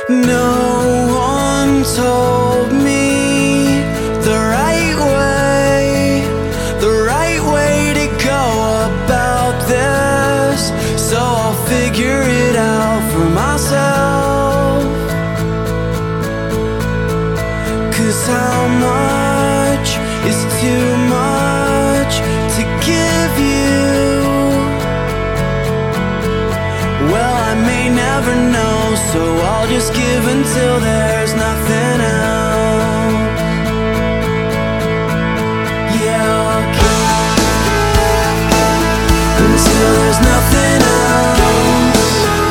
No one told me the right way to go about this, so I'll figure it out for myself. 'Cause how much is too much to give you? Well, I may never know, so I'll just give until there's nothing else. Yeah, I'll give until there's nothing else,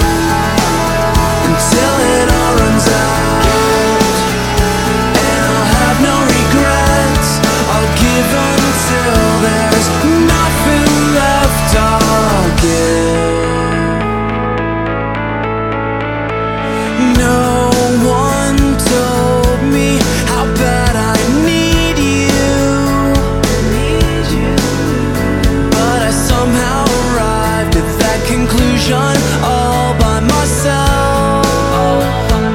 until it all runs out, and I'll have no regrets. I'll give until there's nothing left. I'll give. No one told me how bad I need you, but I somehow arrived at that conclusion all by myself.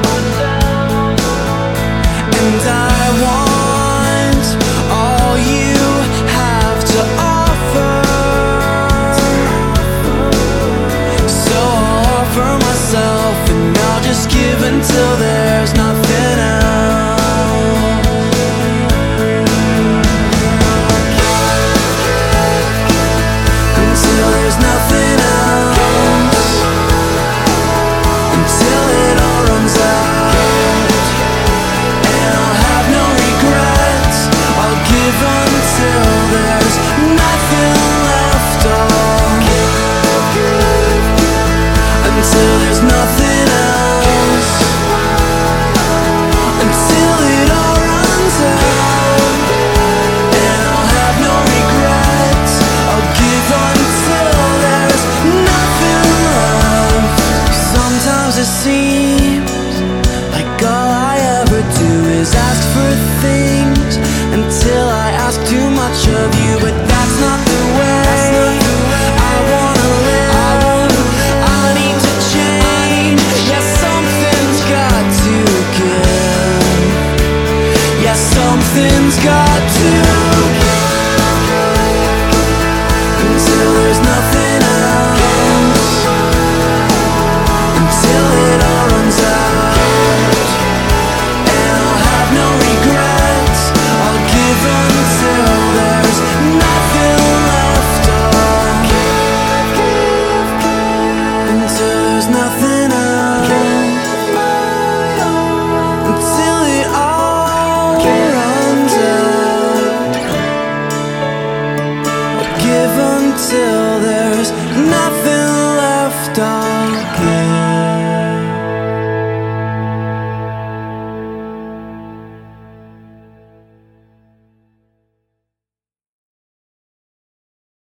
And I want all you have to offer, so I'll offer myself, and I'll just give until there's nothing else. Until there's nothing else, until it all runs out, and I'll have no regrets. I'll give until there's nothing left. I'll give until there's nothing else, until it all runs out, and I'll have no regrets. I'll give until there's nothing left. Sometimes it seems like all I ever do is ask for things until I ask too much of you, but that's not the way I wanna live. I need to change. Yeah, something's got to give. Yeah, something's got to give until there's nothing else, until it all runs out, and I'll have no regrets. I'll give until there's nothing left. I'll give until there's nothing